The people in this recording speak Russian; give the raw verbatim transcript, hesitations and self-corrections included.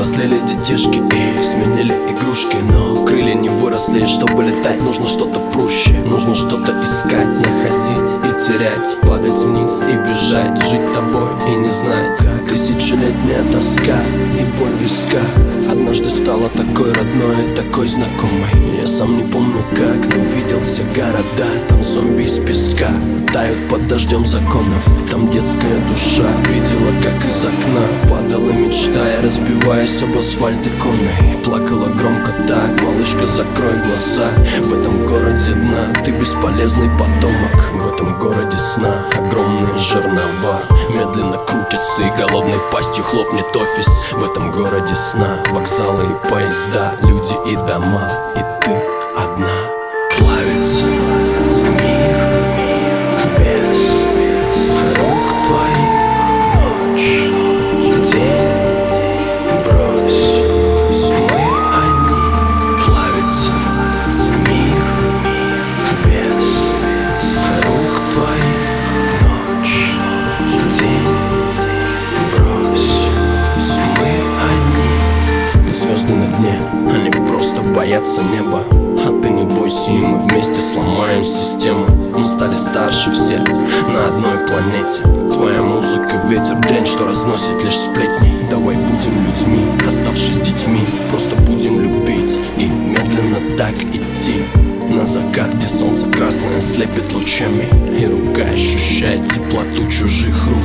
Повзрослели детишки и сменили игрушки, но крылья не выросли, и чтобы летать, нужно что-то проще. Нужно что-то искать, находить и терять, падать вниз и бежать, жить тобой и не знать как. Тысячелетняя тоска и боль в висках однажды стала такой родной и такой знакомой. Я сам не помню как, но видел все города. Там зомби из песка тают под дождем законов. Там детская душа видела, как из окна падала, мечтая, разбиваясь об асфальт иконой. Плакала громко так: малышка, закрой глаза. В этом городе дна ты бесполезный потомок. В этом городе сна огромные жернова медленно крутятся, и голодной пастью хлопнет офис. В этом городе сна вокзалы и поезда, люди и дома, и ты одна. Плавится мир без рук твоих, ночь, день, брось, мы одни. Плавится мир без рук твоих, ночь, день, брось, мы одни. Звезды на дне, они просто боятся неба. А ты не бойся, и мы вместе сломаем систему. Мы стали старше все на одной планете. Твоя музыка, ветер, дрянь, что разносит лишь сплетни. Давай будем людьми, оставшись детьми. Просто будем любить и медленно так идти на закат, где солнце красное слепит лучами, и рука ощущает теплоту чужих рук.